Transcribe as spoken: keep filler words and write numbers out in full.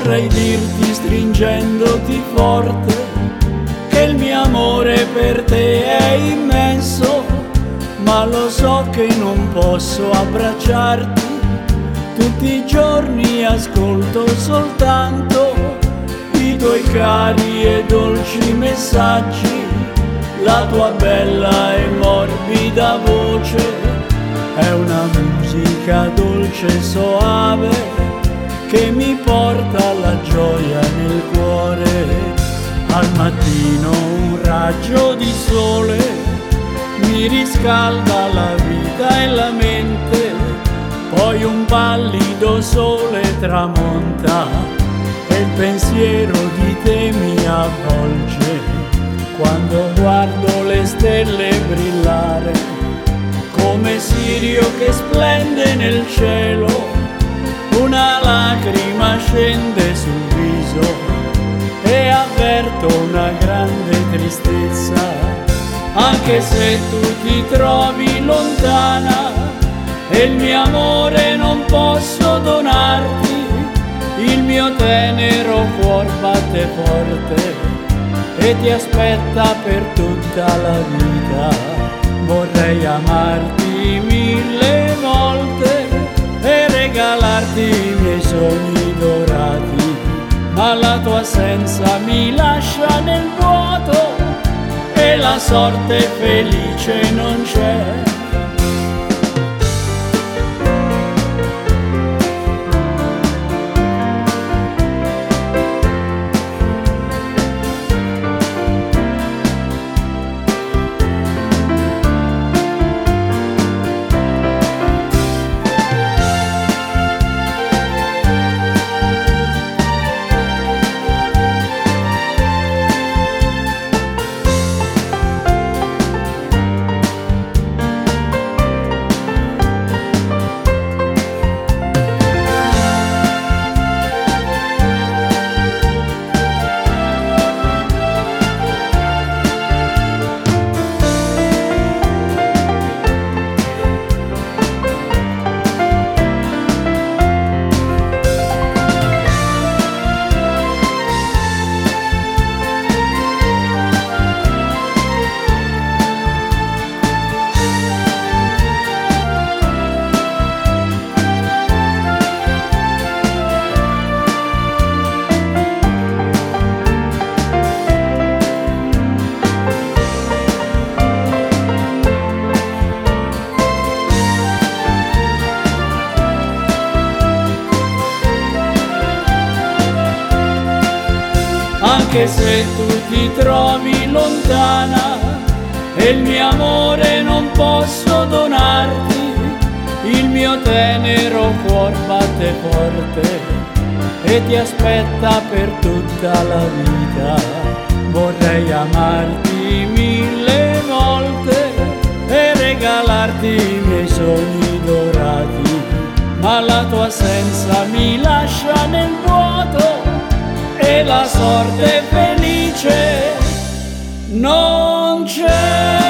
Vorrei dirti stringendoti forte che il mio amore per te è immenso, ma lo so che non posso abbracciarti. Tutti i giorni ascolto soltanto i tuoi cari e dolci messaggi, la tua bella e morbida voce è una musica dolce e soave che mi porta la gioia nel cuore. Al mattino un raggio di sole mi riscalda la vita e la mente, poi un pallido sole tramonta e il pensiero di te mi avvolge. Quando guardo le stelle brillare come Sirio che splende nel cielo, una lacrima scende sul viso e avverto una grande tristezza. Anche se tu ti trovi lontana e il mio amore non posso donarti, il mio tenero cuor batte forte e ti aspetta per tutta la vita. Vorrei amarti mille volte e regalarti i miei sogni dorati, ma la tua assenza mi lascia nel vuoto e la sorte felice non c'è. Anche se tu ti trovi lontana e il mio amore non posso donarti, il mio tenero cuor batte forte e ti aspetta per tutta la vita. Vorrei amarti mille volte e regalarti i miei sogni dorati, ma la tua assenza mi lascia nel vuoto e la sorte felice non c'è.